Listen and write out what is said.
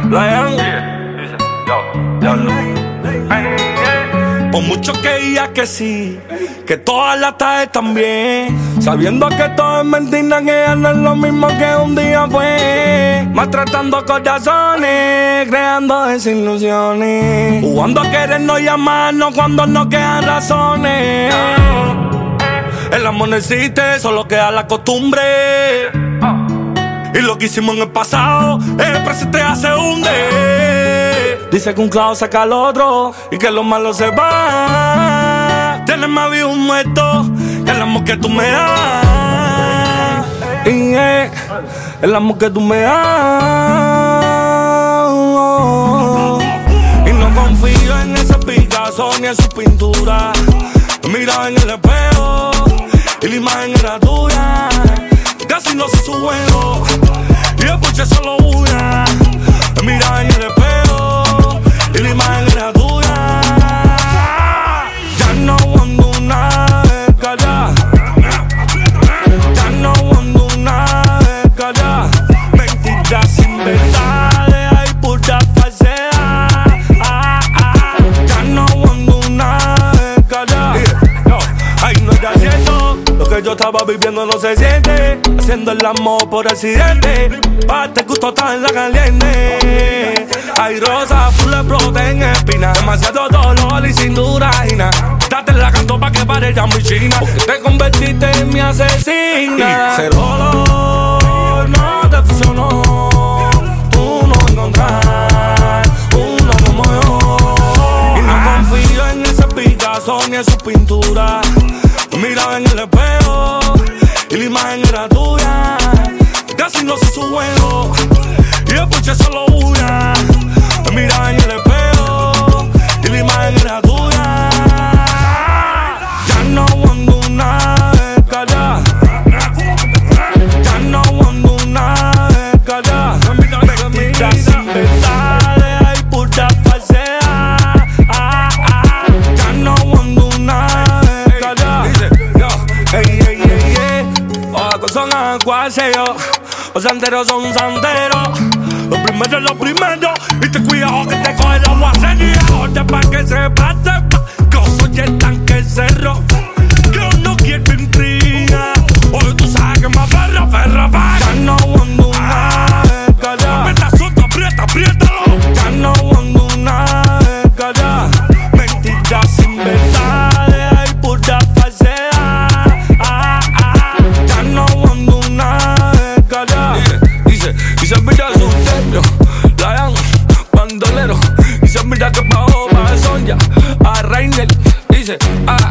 Lion. Por mucho que diga que sí, que todas las tardes también, sabiendo que todo es mentira, que ya no es lo mismo que un día fue. Maltratando corazones, creando desilusiones, jugando a querernos llamarnos cuando no quedan razones. El amor no existe, solo queda la costumbre. Y lo que hicimos en el pasado, el presente ya se hunde. Dice que un clavo saca al otro y que lo malo se va. Tienes más vivo un muerto que el amor que tú me das. Y el amor que tú me das. Y no confío en ese Picasso ni en su pintura. Me miraba en el espejo y la imagen era tuya. Casi no sé su juego y escuché solo una. Me miraba en el espejo y la imagen era tuya. Ya no ando una vez callada. Ya no ando una vez callada. Mentiras sin verdades, hay pura falsedad. Ya no ando una vez callada. Ay, no era cierto, lo que yo estaba viviendo no se siente. Haciendo el amor por accidente, parte gusto está en la caliente. Hay rosas, full de proteína, espina, demasiado dolor y sin duragina. Date la canto pa' que pare ya mi china, porque te convertiste en mi asesina. Cero dolor, no te funcionó. Tú no encontrar uno como yo. Y no confío en ese Picasso ni en su pintura. Miraba en el espejo y la imagen era tuya. Casi no sé su juego y escuché solo una. Me miraba en el espejo y la imagen era tuya. Ya no ando una vez callada. Ya no ando una vez callada. Mentiras sin verdades, hay pura falsedad. Ya no ando una vez callada. Son aguaceros, los santeros son santeros. Los primeros, y te cuidado que te coge el aguacero. Oye, pa' que sepa, que yo soy el tanque cerro. Yo no quiero intriga, hoy tú sabes que me aferra. Ya no ando una vez callada. Aprieta, suelta, apriétalo. Ya no ando una vez callada. Mentiras sin verdades, hay pura falsedad. Ya no ando una vez callada. Dice mira su techo, Lion, bandolero. Dice mira que bajo para Sonia, a Reiner. Dice